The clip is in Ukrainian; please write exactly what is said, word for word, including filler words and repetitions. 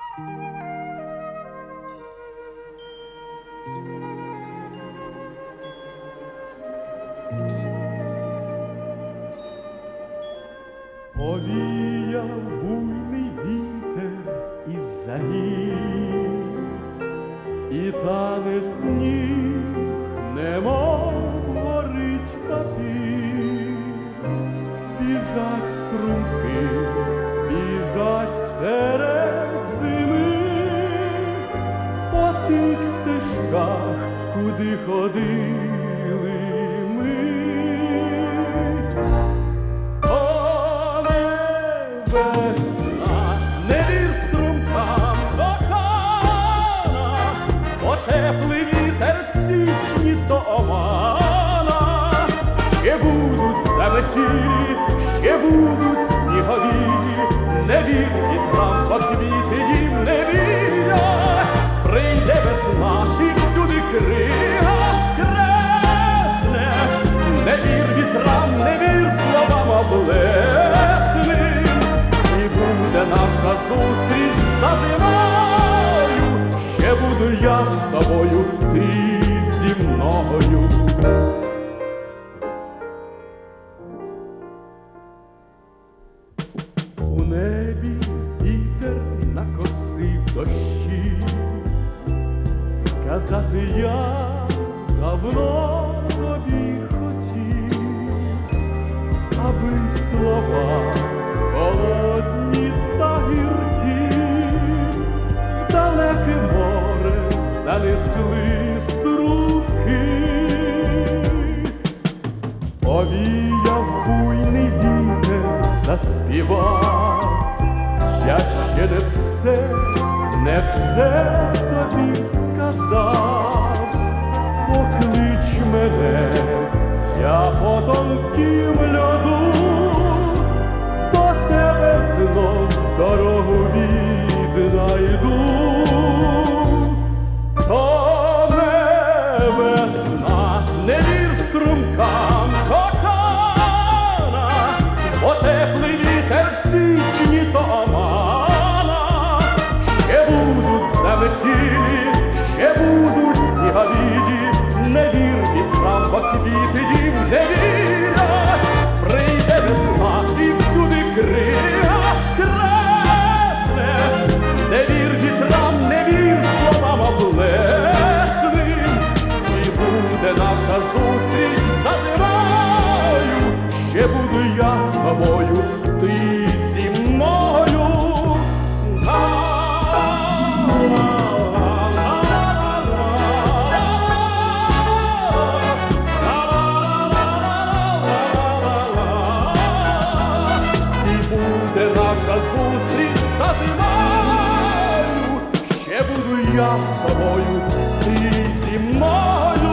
Повіяв буйний вітер із-за гір, і тане сніг, немов горить папір. Біжать струмки, біжать серед зими по тих стежках, куди ходили ми. Весна, не вір струмкам кохана, бо теплий вітер в січні то омана. Ще будуть заметілі, ще будуть снігові, не вір вітрам, бо квіти їм не вірять. Прийде весна і всюди крига скресне, не вір вітрам, не вір словам облесним. І буде наша зустріч за зимою, ще буду я з тобою, ти зі мною. У небі вітер накосив дощі, сказати я давно тобі хотів, аби слова холодні та гіркі в далеке море занесли струмки. Повіяв буйний вітер, заспівав, я ще не все, не все тобі сказав. Поклич мене, я по тонкім льоду до тебе знов дорогу віднайду. То не весна, не вір струмкам кохана, бо теплий вітер в січні то омана. Ще будуть заметілі, ще будуть снігові, не вір вітрам, бо квіти їм не вірять. Прийде весна і всюди крига скресне, не вір вітрам, не вір словам облесним. І буде наша зустріч за зимою, ще буду я з тобою, ти зі мною. Зустріч за зимою, ще буду я з тобою, ти зі мною.